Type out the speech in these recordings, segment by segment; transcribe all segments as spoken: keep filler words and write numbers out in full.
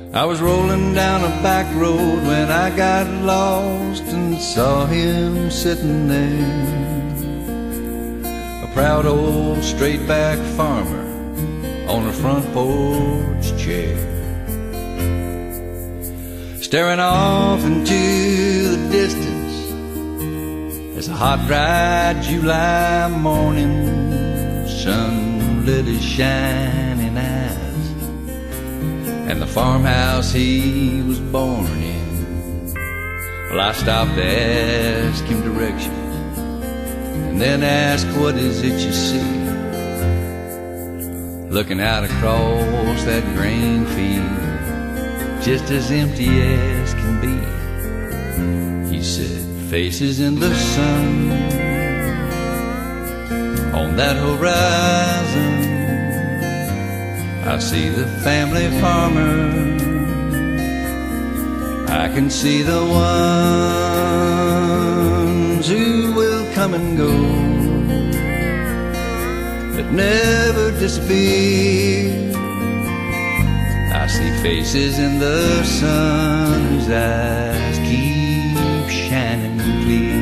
I was rolling down a back road when I got lost and saw him sitting there, a proud old straight back farmer on a front porch chair, staring off into the distance as a hot dry July morning sun lit his shining eyes and the farmhouse he was born in. Well, I stopped to ask him directions and then asked, what is it you see looking out across that grain field, just as empty as can be? He said, faces in the sun on that horizon, I see the family farmer, I can see the ones who will come and go, but never disappear. I see faces in the sun whose eyes keep shining clear.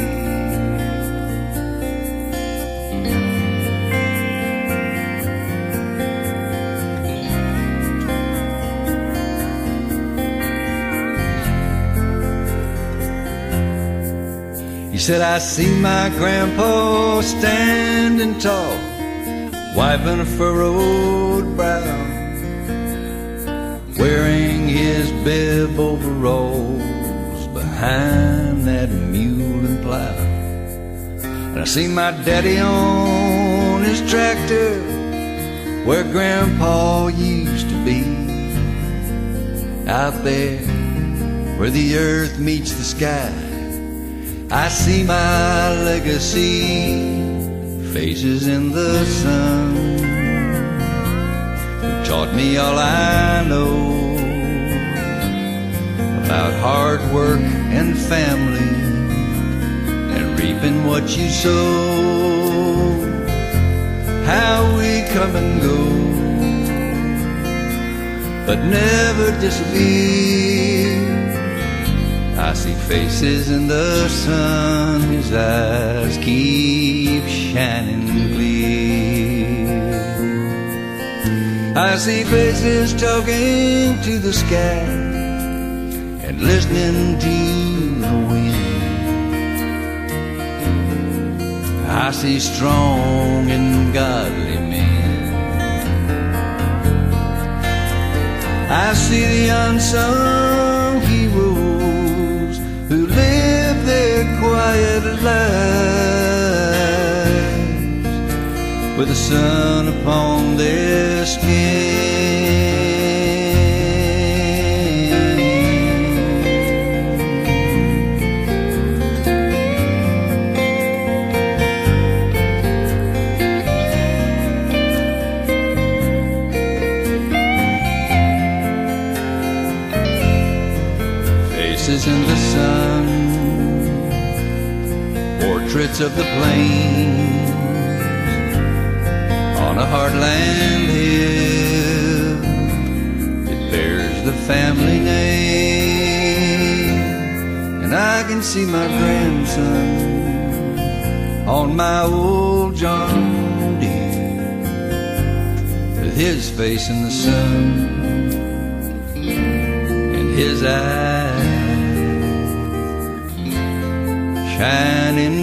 He said, I see my grandpa standing tall, wiping a furrowed brow, wearing his bib overalls behind that mule and plow. And I see my daddy on his tractor where grandpa used to be, out there where the earth meets the sky. I see my legacy, faces in the sun, who taught me all I know about hard work and family and reaping what you sow, how we come and go, but never disappear. I see faces in the sun whose eyes keep shining clear. I see faces talking to the sky and listening to the wind. I see strong and godly men. I see the unsung heroes who live their quiet lives with the sun upon their skin. Faces in the sun, portraits of the plains on a heartland hill. It bears the family name, and I can see my grandson on my old John Deere with his face in the sun and his eyes shining